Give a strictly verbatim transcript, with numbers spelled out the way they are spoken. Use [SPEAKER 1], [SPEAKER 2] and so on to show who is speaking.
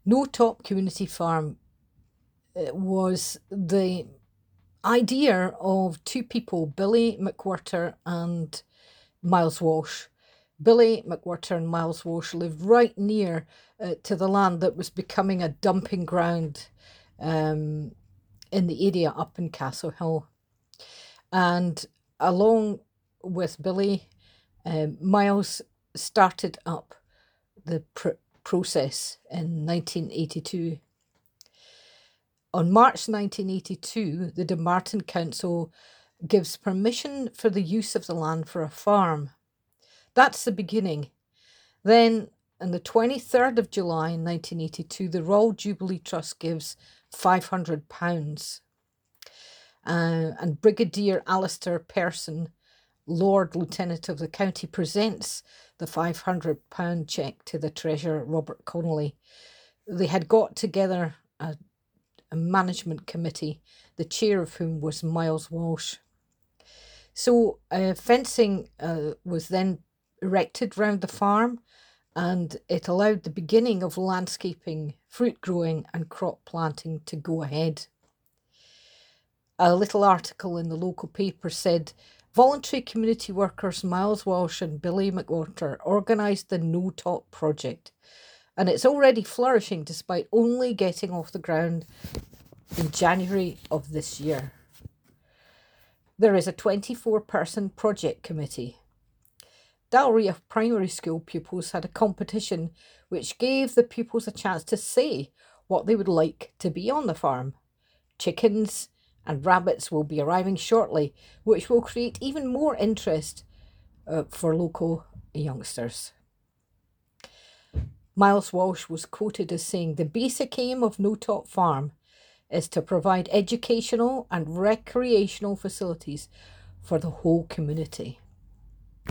[SPEAKER 1] No Top Community Farm uh, was the idea of two people, Billy McWhirter and Miles Walsh. Billy McWhirter and Miles Walsh lived right near uh, to the land that was becoming a dumping ground um, in the area up in Castle Hill. And along with Billy, um, Miles started up the pr- process in nineteen eighty-two. On March nineteen eighty-two, the Dunbarton Council gives permission for the use of the land for a farm. That's the beginning. Then, on the twenty-third of July nineteen eighty-two, the Royal Jubilee Trust gives five hundred pounds. Uh, and Brigadier Alistair Pearson, Lord Lieutenant of the county, presents the five hundred pound cheque to the Treasurer, Robert Connolly. They had got together a, a management committee, the chair of whom was Miles Walsh. So uh, fencing uh, was then erected round the farm, and it allowed the beginning of landscaping, fruit growing and crop planting to go ahead. A little article in the local paper said, voluntary community workers Miles Walsh and Billy McWhirter organised the No Top project, and it's already flourishing despite only getting off the ground in January of this year. There is a twenty-four person project committee. Dalriah Primary School pupils had a competition which gave the pupils a chance to say what they would like to be on the farm. Chickens and rabbits will be arriving shortly, which will create even more interest uh, for local youngsters. Miles Walsh was quoted as saying, the basic aim of No Top Farm is to provide educational and recreational facilities for the whole community.